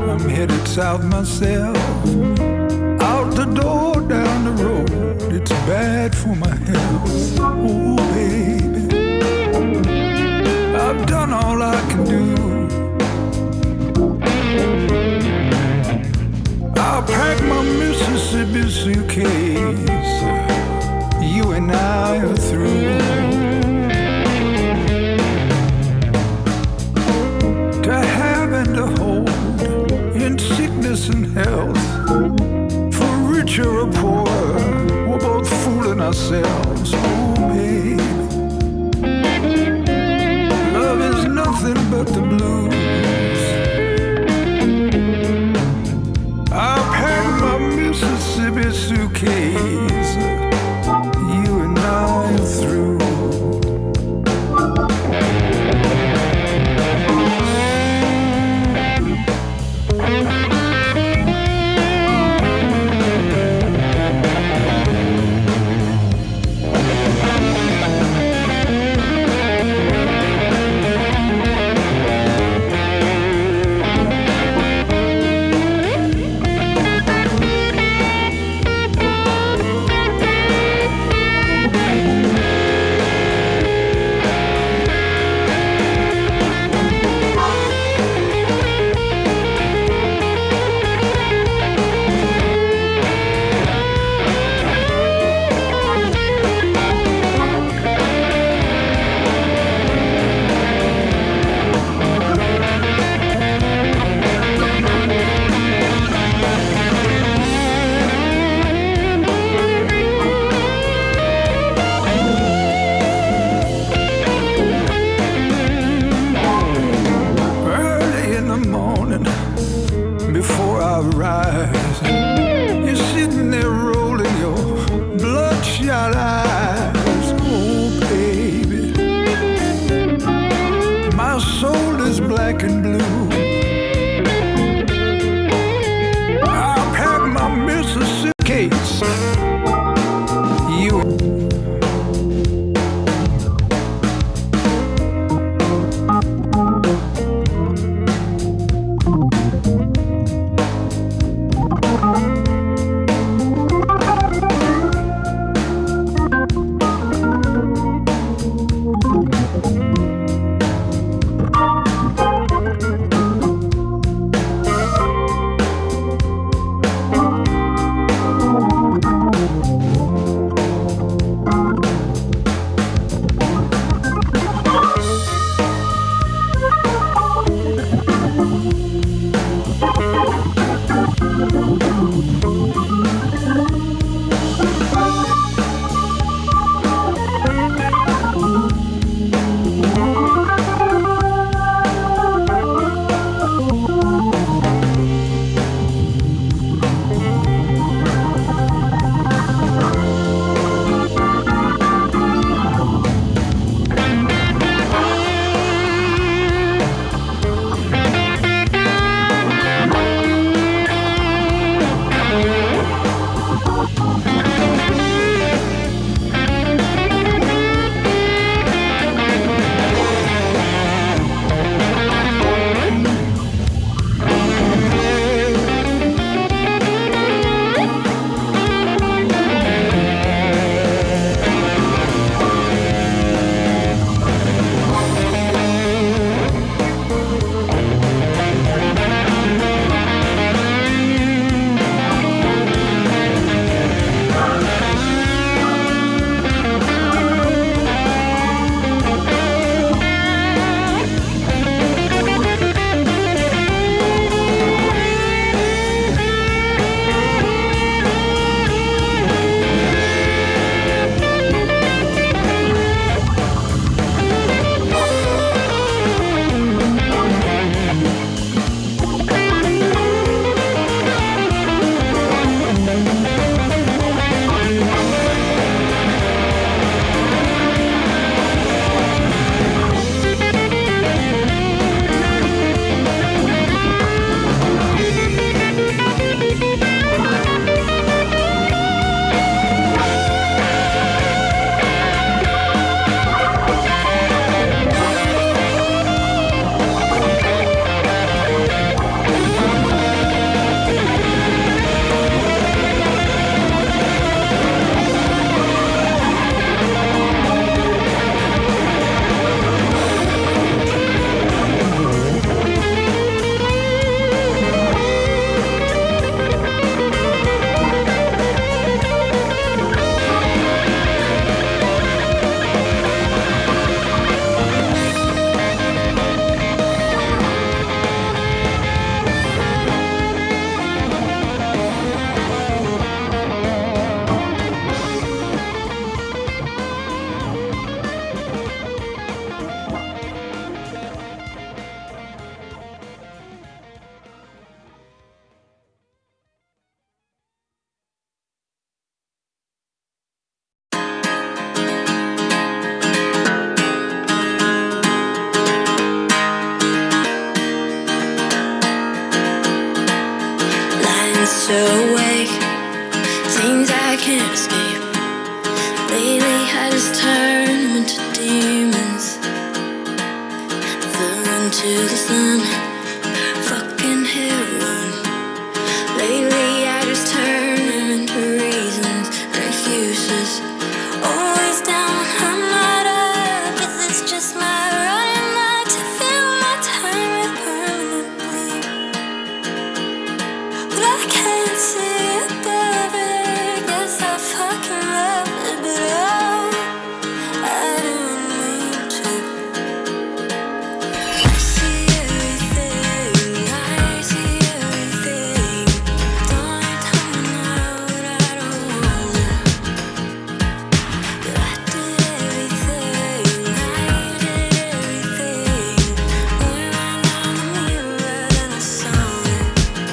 I'm headed south myself. Out the door, down the road, it's bad for my health. Oh, baby, I've done all I can do. I'll pack my Mississippi suitcase. You and I are through. To have and to hold, in sickness and health, for richer or poorer, we're both fooling ourselves. Oh, baby, love is nothing but the blues. I'll pack my Mississippi suitcase. You and I are through. Before I rise, you're sitting there rolling your bloodshot eyes. Oh, baby, my soul is black and blue. I'll pack my Mississippi case. You so awake, things I can't escape. Lately I just turn them into demons, fell into the sun, fucking heroin. Lately I just turn them into reasons and excuses. Always down, I'm not up, 'cause it's just my running luck to fill my time with permanently. But I can't see above it, guess I fucking love it, but oh, I didn't mean to. I see everything, I see everything. Don't tell me now that I don't want it. But I did everything, I did everything. More like I'm a mirror than a sonnet.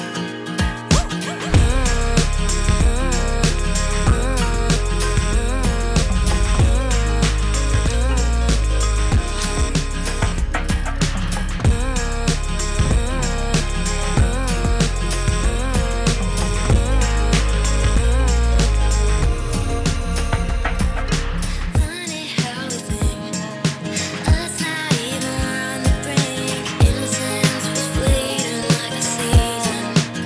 Funny how we think, us not even on the brink. Innocence was fleeting like a season.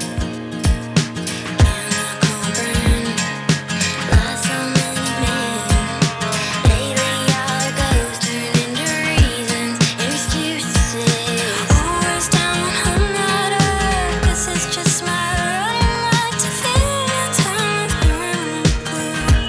Cannot comprehend, lost so many men. Lately all it goes turned into reasons and excuses. Always down, I'm not up, 'cause it's just my running luck to fill my time with permanently.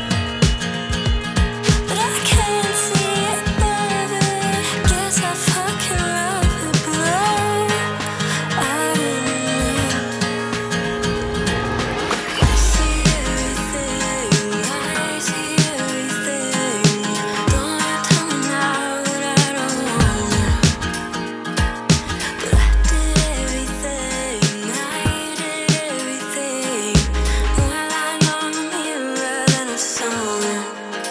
But I can't see above it, guess I fucking love it, but oh, I didn't mean to. I see everything, I see everything. Don't tell me now that I don't want it. But I did everything, I did everything. More like I'm a mirror than a sonnet.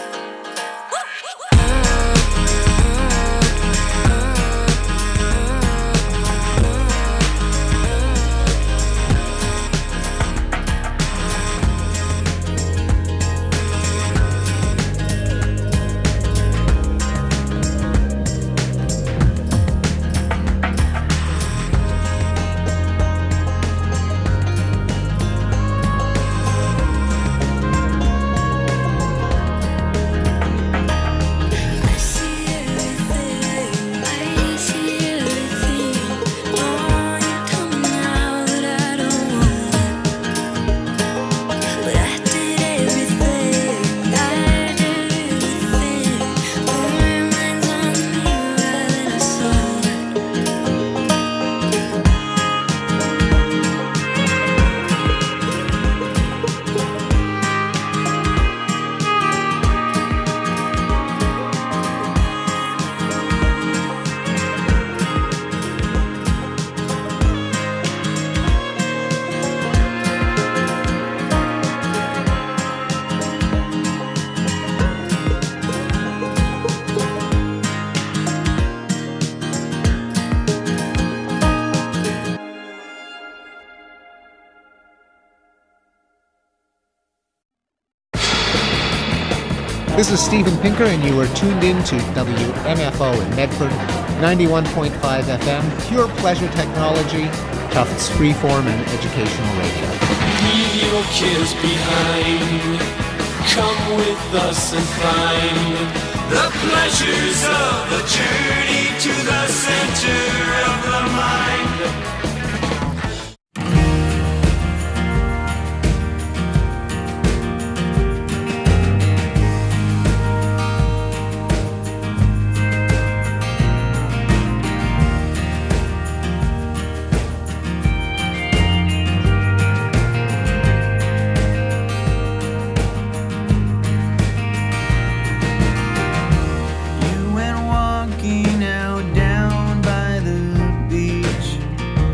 I see everything, I see everything. Oh, you tell me now that I don't want it. But I did everything, I did everything. More minds on me rather than a sonnet. This is Steven Pinker, and you are tuned in to WMFO in Medford, 91.5 FM, pure pleasure technology, Tufts freeform and educational radio. Leave your cares behind. Come with us and find the pleasures of the journey to the center of the mind. You went walking out down by the beach.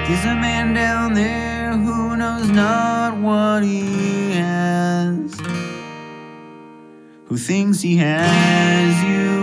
There's a man down there who knows not what he has, who thinks he has you.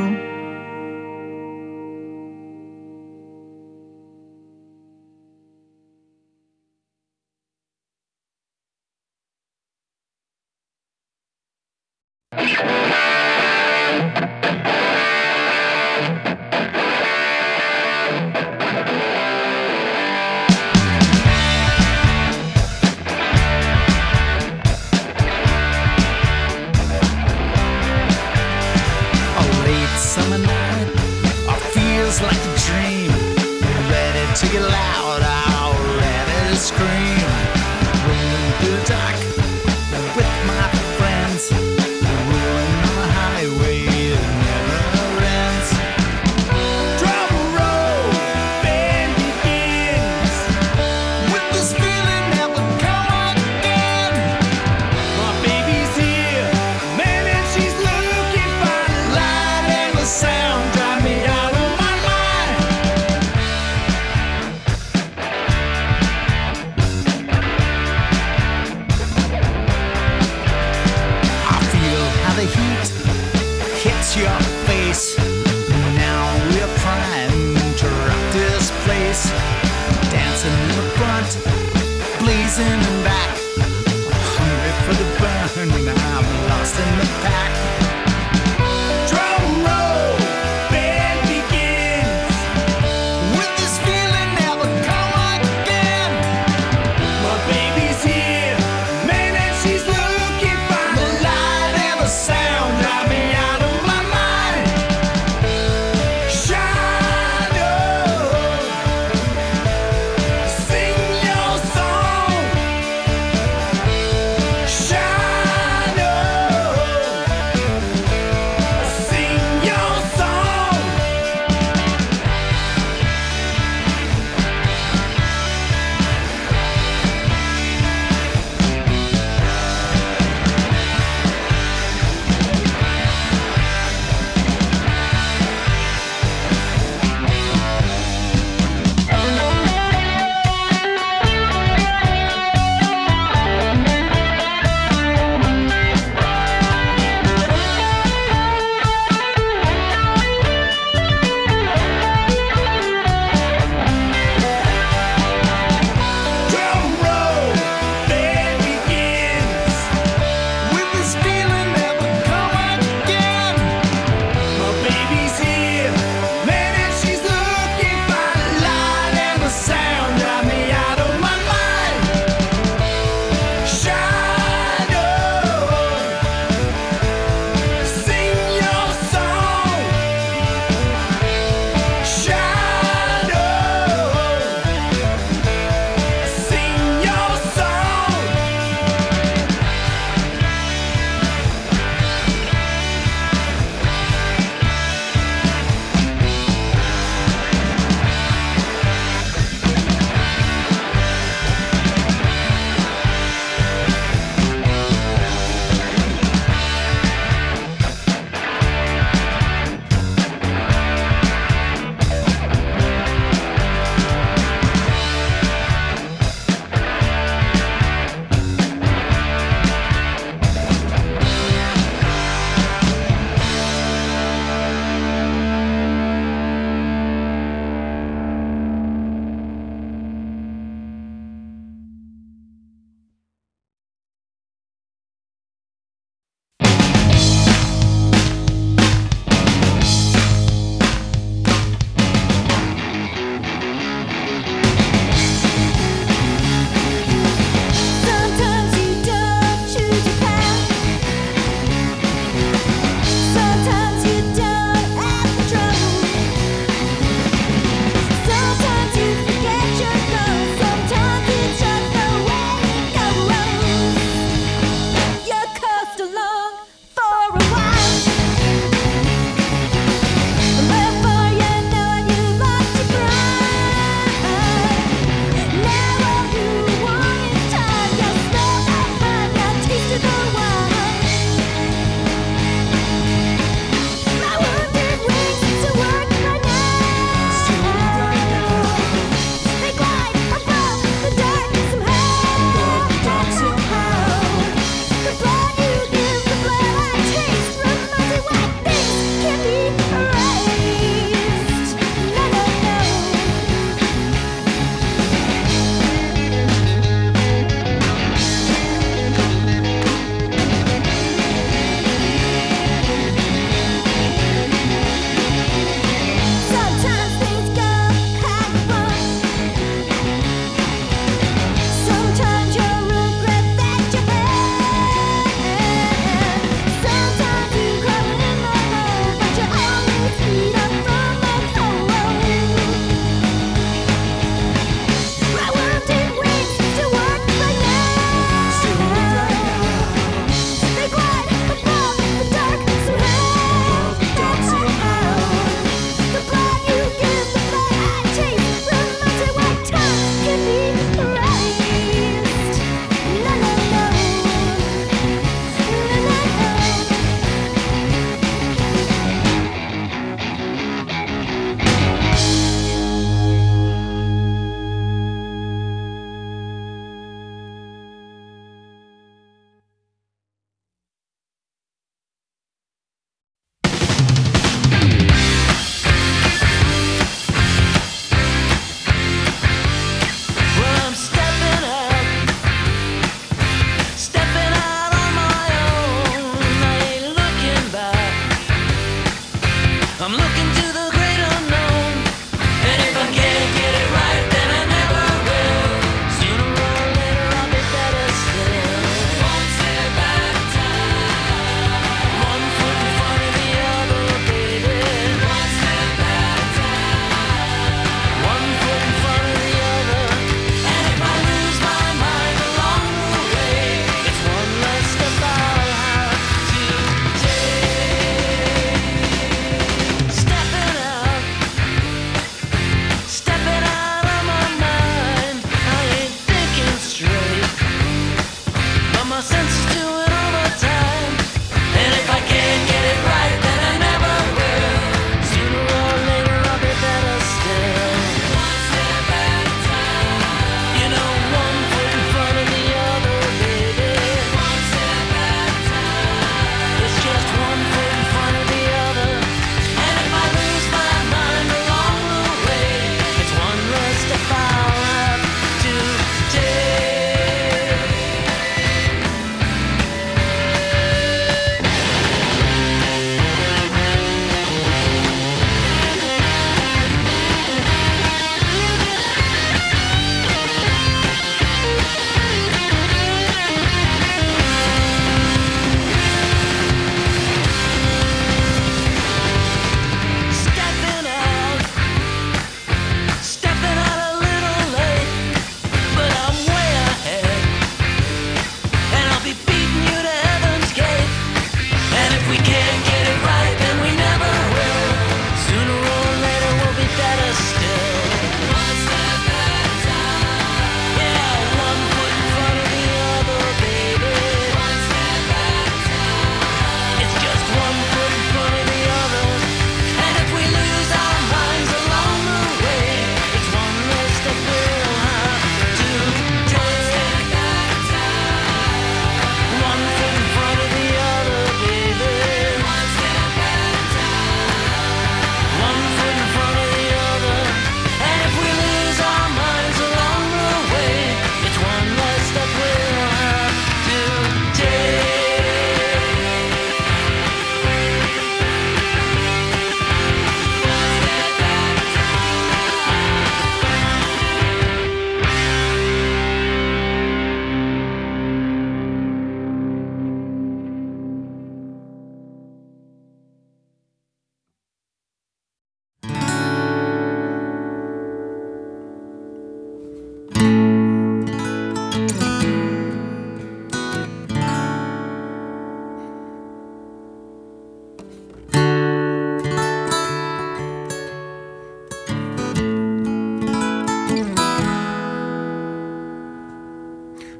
To get loud, I'm ready to scream. Rolling through the dark with my friends, rolling on the highway that never ends. Drum roll, band begins, with this feeling that will come again. My baby's here, man, and she's looking fine. The light and the sound drive me out of my mind. The heat hits your face. Now we're primed to rock this place. Dancing in the front, blazing in back. Hungry for the burn, I'm lost in the pack. Drum roll, band begins, with this feeling that will come again. My baby's here, man, and she's looking fine. The light and the sound drive me out of my mind. Shine on, sing your song.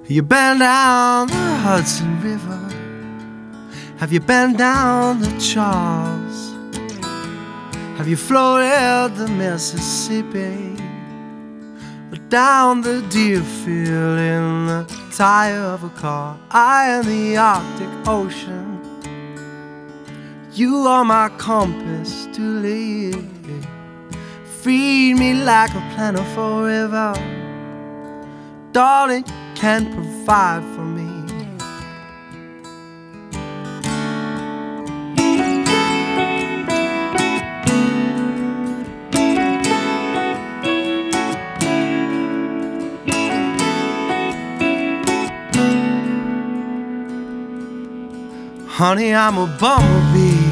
You been down the Hudson River? Have you been down the Charles? Have you floated the Mississippi? Or down the Deerfield in the tire of a car? I in the Arctic Ocean. You are my compass to live. Feed me like a plentiful river. Darling, you can provide for me. Honey, I'm a bumblebee.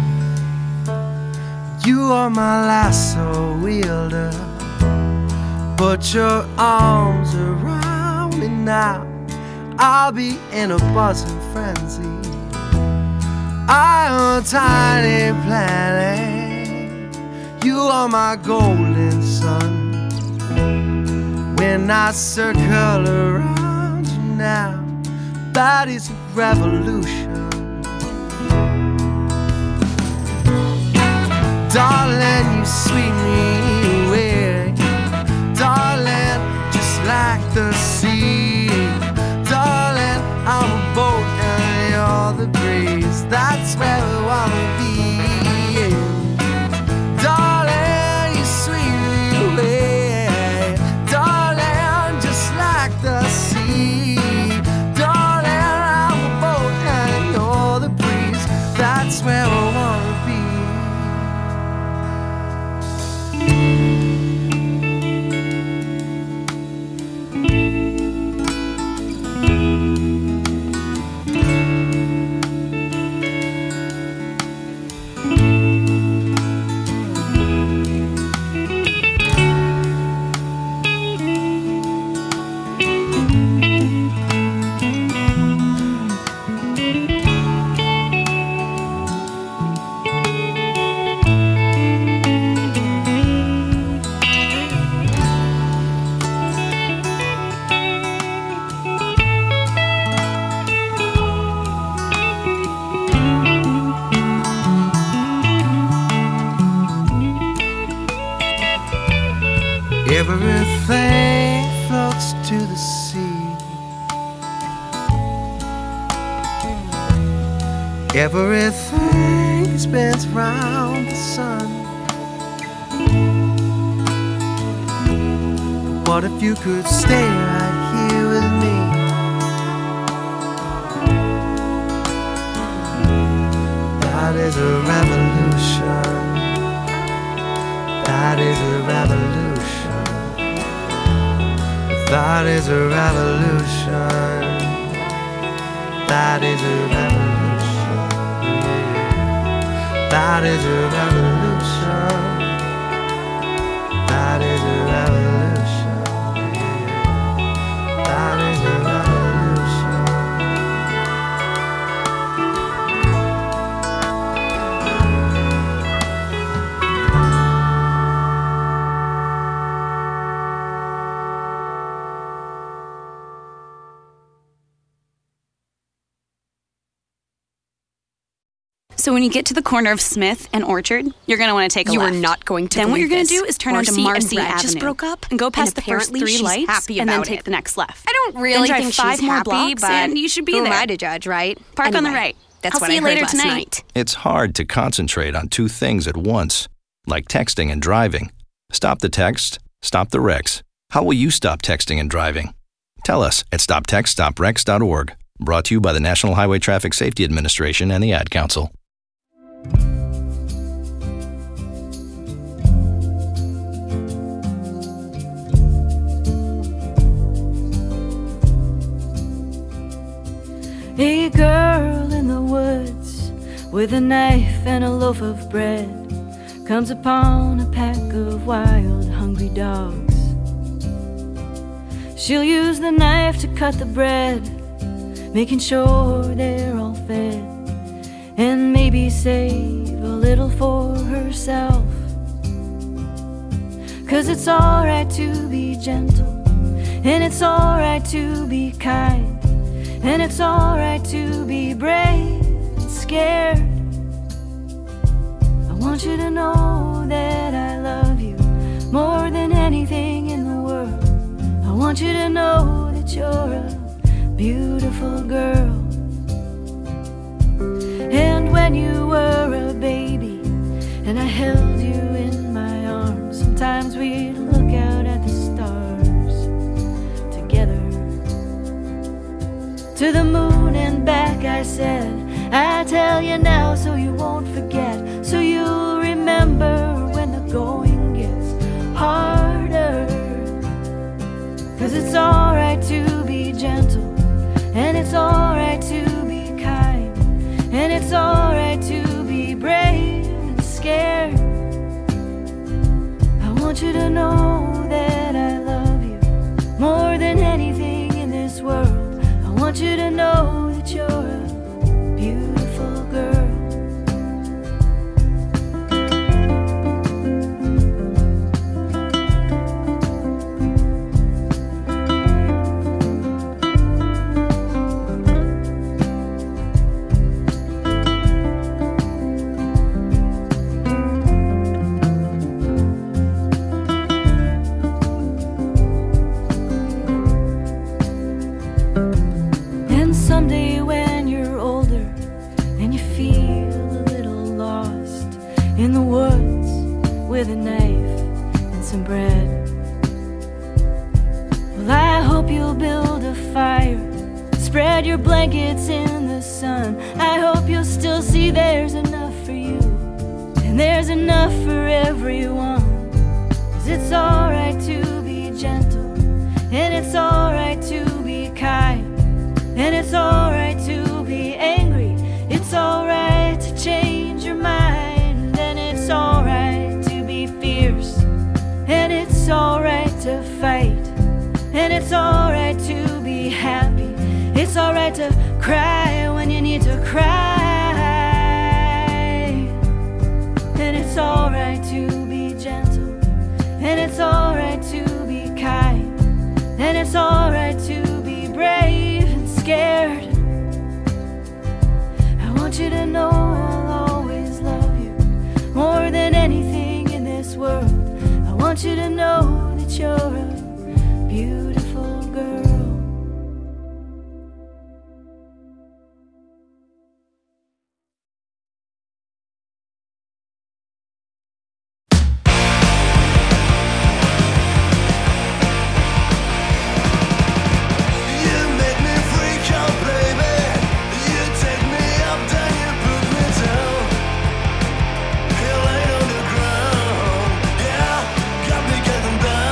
You are my lasso wielder. Put your arms around me now. I'll be in a buzzing frenzy. I am a tiny planet. You are my golden sun. When I circle around you now, that is a revolution. Darling, you sweep me away. Darling, just like the sea. Darling, I'm a boat and you're the breeze. That's where we wanna be. Darling, you sweep me away. Darling, just like the sea. Darling, I'm a boat and you're the breeze. That's where we wanna be. Everything floats to the sea. Everything spins round the sun. What if you could stay right here with me? That is a revolution. That is a revolution. That is a revolution. That is a revolution. That is a revolution. That is a revolution. That is a revolution. So when you get to the corner of Smith and Orchard, you're going to want to take a left. You are not going to. Then what you're going to this. do is turn onto Marcy and Brad Avenue. Just broke up and go past the first apparently 3 she's lights happy and then about take it. the next left. I don't really then think drive 5 she's more happy, blocks but and you should be who there. am I to judge, right? Park on the Anyway, right. That's I'll what see I you heard later last tonight. night. It's hard to concentrate on 2 things at once, like texting and driving. Stop the text, stop the wrecks. How will you stop texting and driving? Tell us at stoptextstopwrecks.org. Brought to you by the National Highway Traffic Safety Administration and the Ad Council. A girl in the woods with a knife and a loaf of bread comes upon a pack of wild, hungry dogs. She'll use the knife to cut the bread, making sure they're all fed, and maybe save a little for herself. 'Cause it's alright to be gentle And it's alright to be kind, and it's alright to be brave and scared. I want you to know that I love you more than anything in the world. I want you to know that you're a beautiful girl. And when you were a baby and I held you in my arms, sometimes we'd look out at the stars together. To the moon and back I said, I tell you now so you won't forget, so you'll remember when the going gets harder. 'Cause it's alright to be gentle, and it's alright to be kind, and it's alright to be brave and scared. I want you to know that I love you more than anything in this world. I want you to know that you're a beautiful girl. Someday when you're older and you feel a little lost in the woods with a knife and some bread, well, I hope you'll build a fire, spread your blankets in the sun. I hope you'll still see there's enough for you and there's enough for everyone. 'Cause it's alright to be gentle, and it's alright to be kind, and it's alright to be angry. It's alright to change your mind, and it's alright to be fierce, and it's alright to fight, and it's alright to be happy. It's alright to cry when you need to cry, and it's alright to be gentle, and it's alright to be kind, and it's alright to be brave and scared. I want you to know I'll always love you more than anything in this world. I want you to know that you're a beautiful girl. Got me getting back.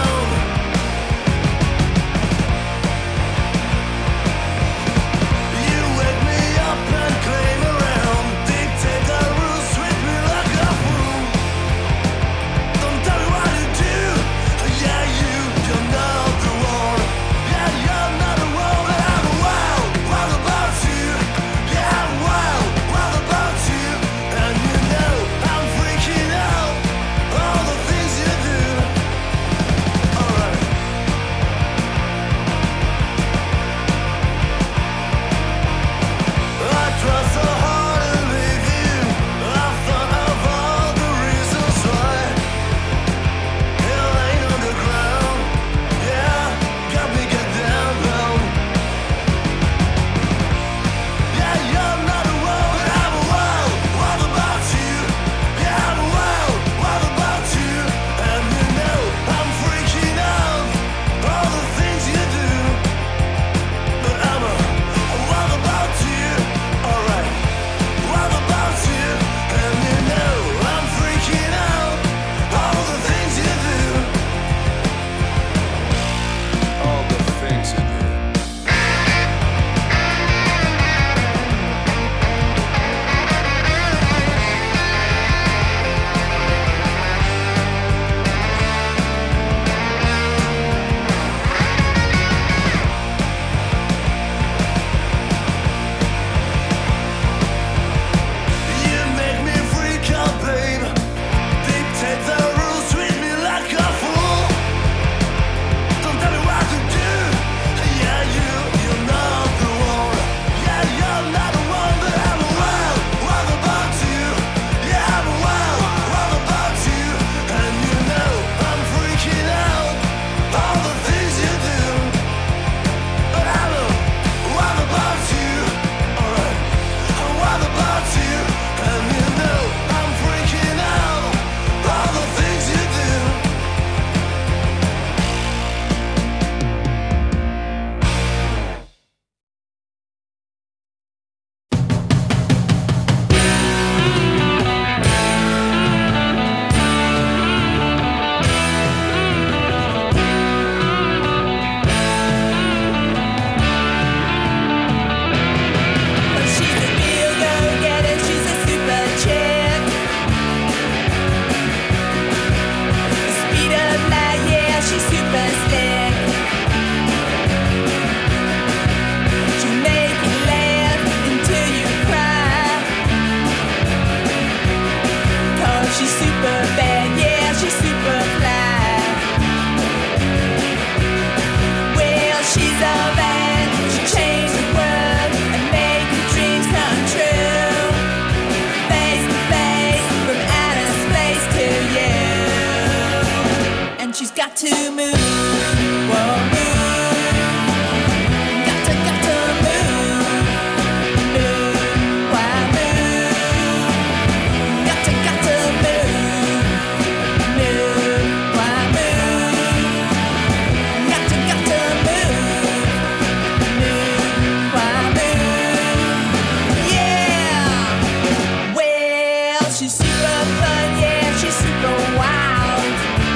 got to move. Whoa, move. Got to move. Move. Why move? Got to move. Move. Why move? Got to move. Move. Why move? Yeah. Well, she's super fun, yeah, she's super wild.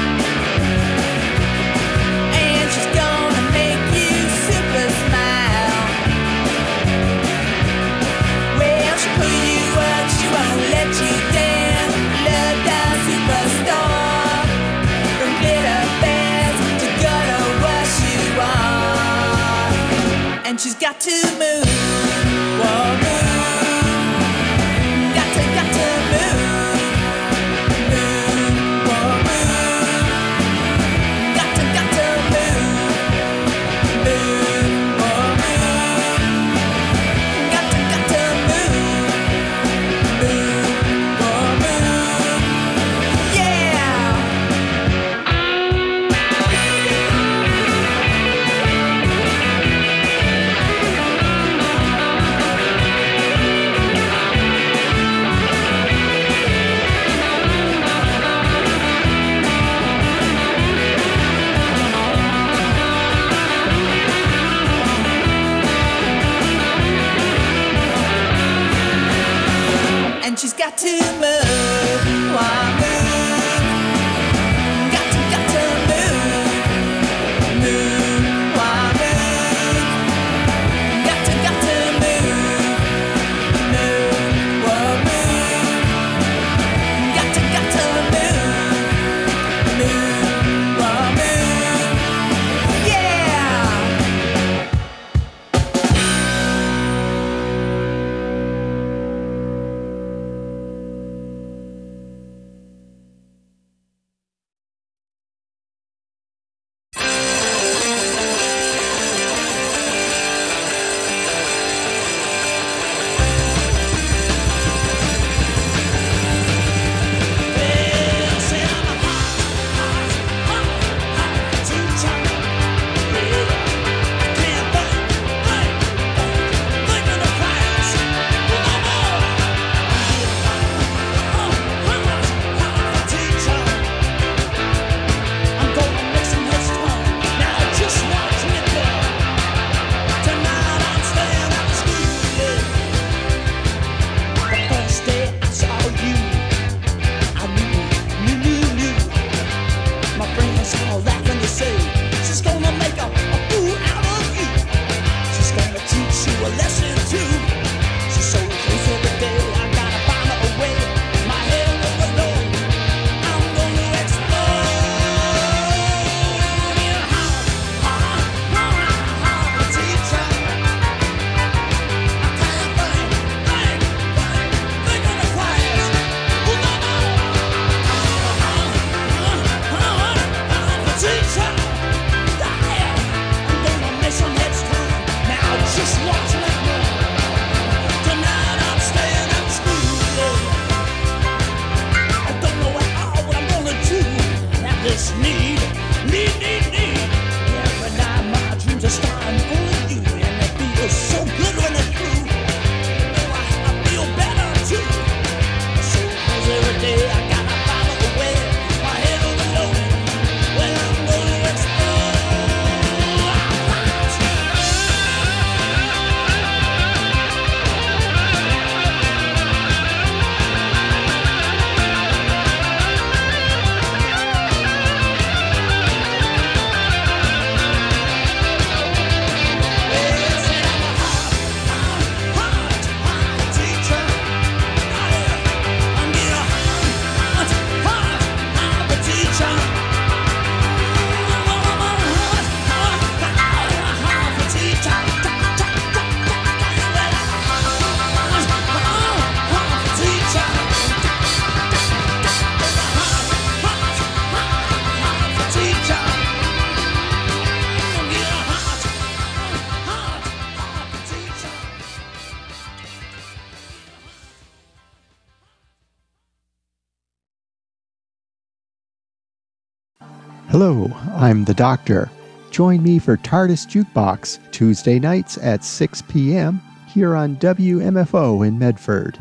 And she's gonna make you super smile. Well, she'll pull you up, she won't let you down. Love down superstar. From glitter bands to gonna wash you on. And she's got to move. Whoa, move. Got to move. Move. Whoa, move. Got to move. Move. Whoa, move. Got to move. Move. Whoa, move. Yeah. Hello, I'm the Doctor. Join me for TARDIS Jukebox, Tuesday nights at 6 p.m. here on WMFO in Medford.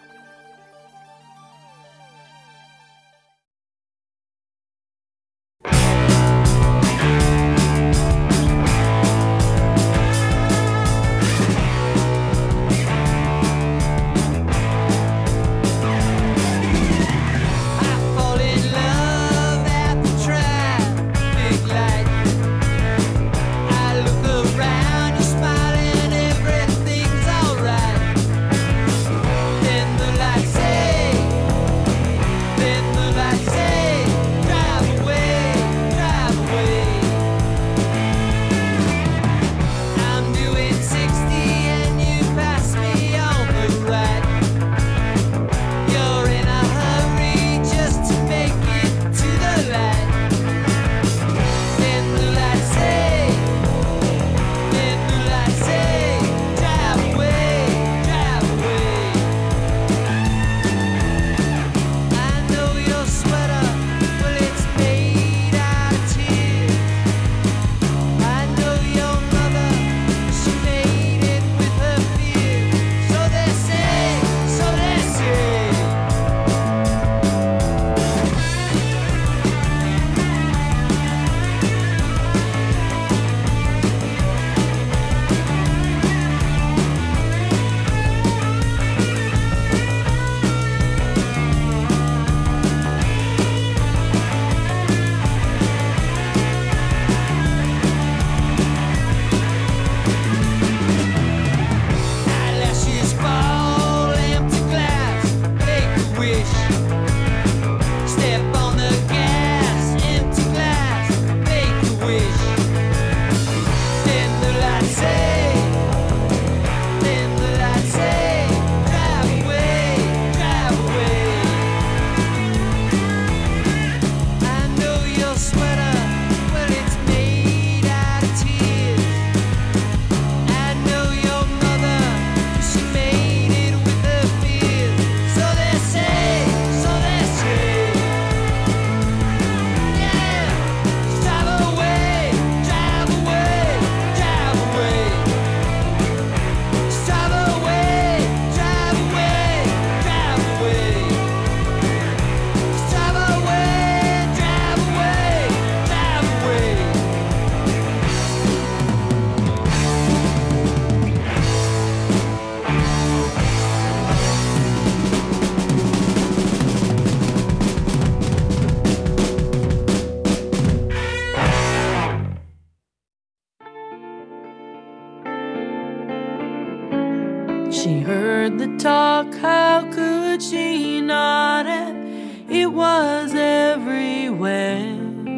She heard the talk, how could she not have? It was everywhere,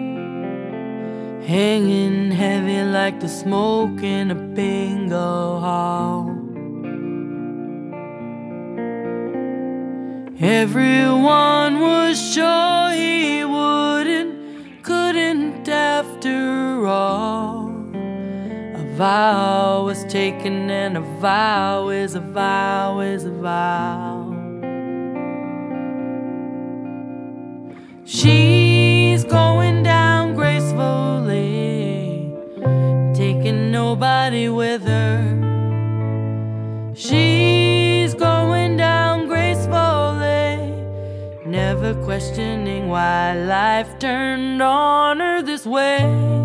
hanging heavy like the smoke in a bingo hall. Everyone was sure he couldn't after all. A vow was taken, and a vow is a vow is a vow. She's going down gracefully, taking nobody with her. She's going down gracefully, never questioning why life turned on her this way.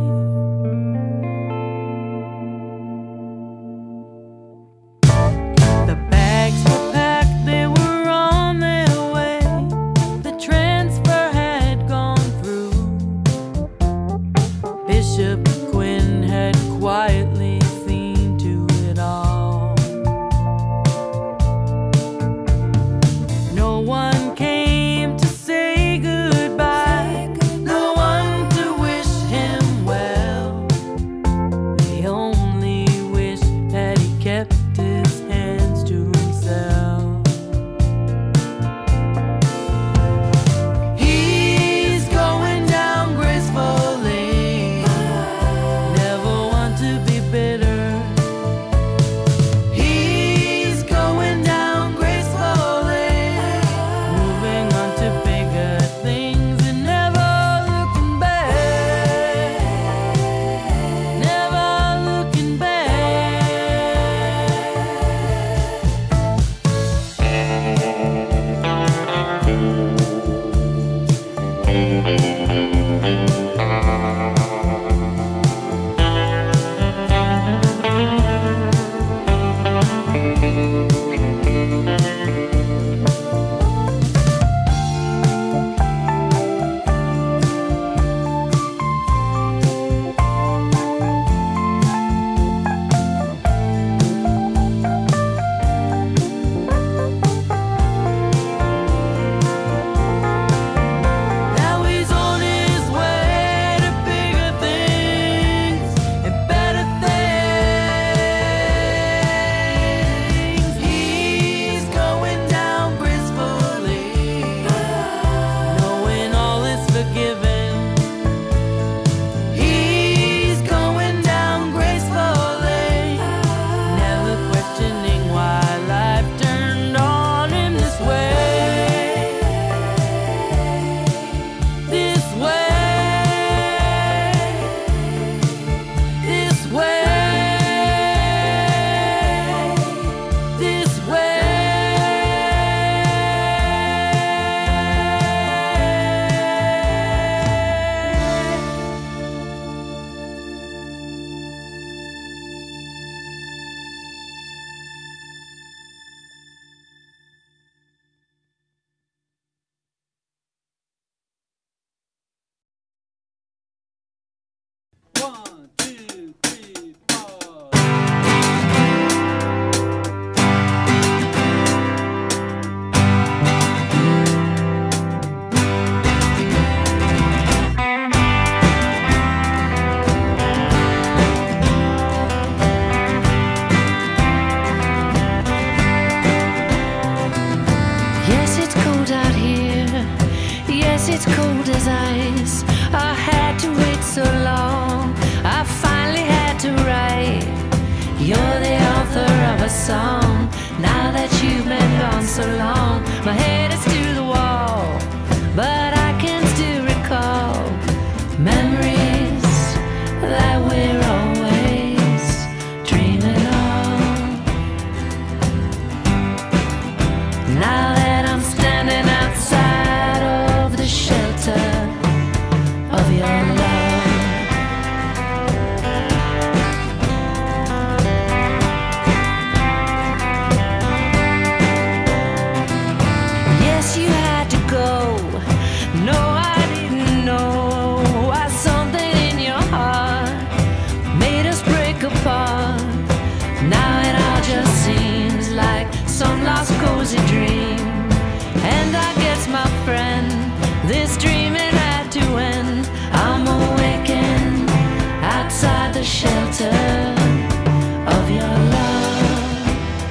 the shelter of your love.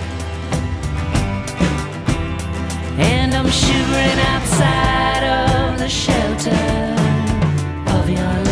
And I'm shivering outside of the shelter of your love.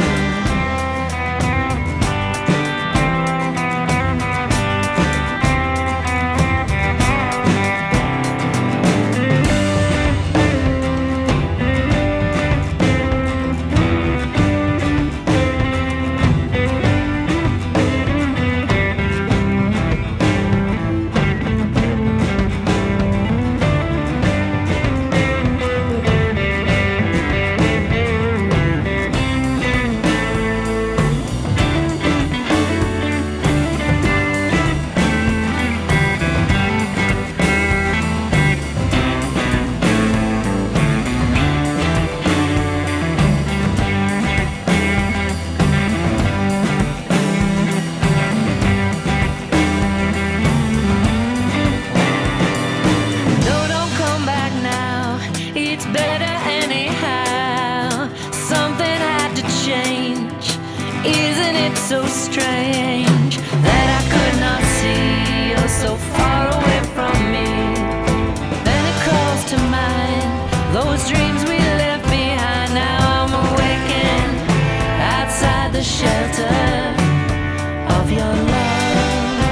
So strange that I could not see you so far away from me. Then it calls to mind those dreams we left behind. Now I'm awakened outside the shelter of your love,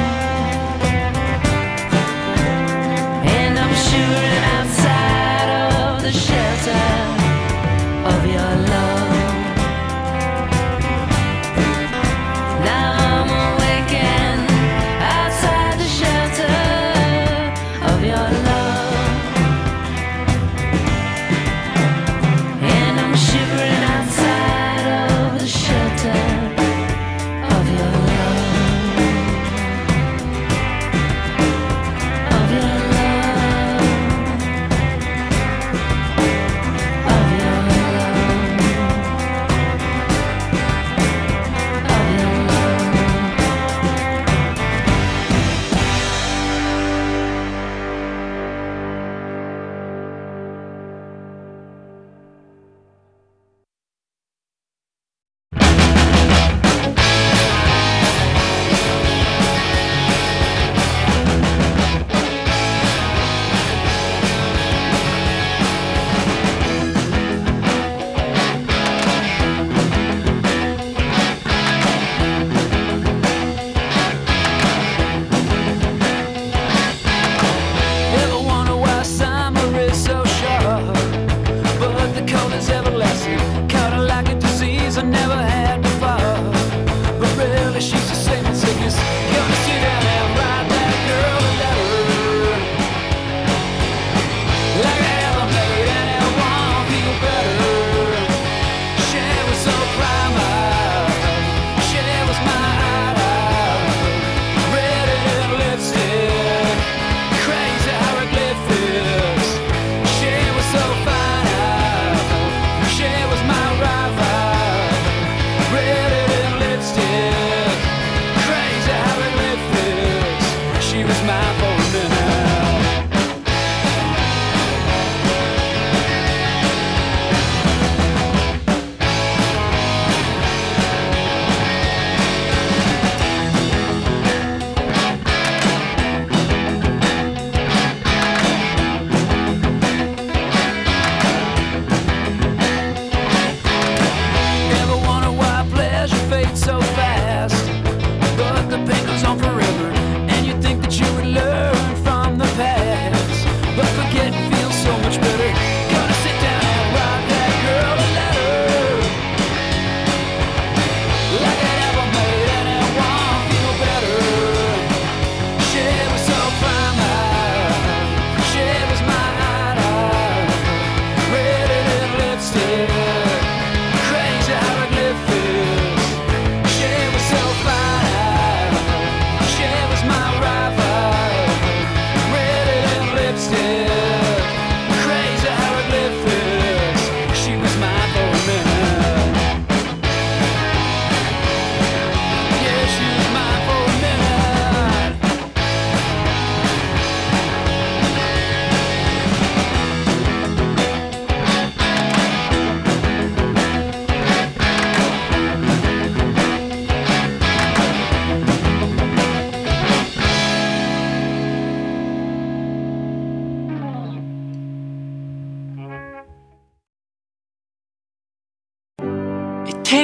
and I'm shivering outside of the shelter of your love. Now I'm awakened outside the shelter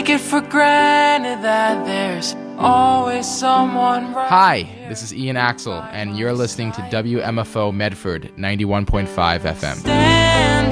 take it for granted that there's always someone right. Hi, this is Ian Axel, and you're listening to WMFO Medford 91.5 FM. Stand